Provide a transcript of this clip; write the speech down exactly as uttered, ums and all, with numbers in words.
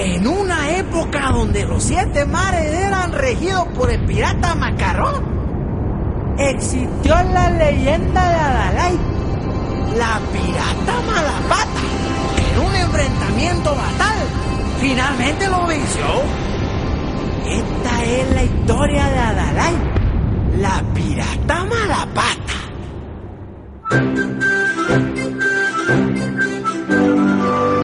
En una época donde los siete mares eran regidos por el pirata Macarrón, existió la leyenda de Adalay, la pirata Malapata, que en un enfrentamiento fatal finalmente lo venció. Esta es la historia de Adalay, la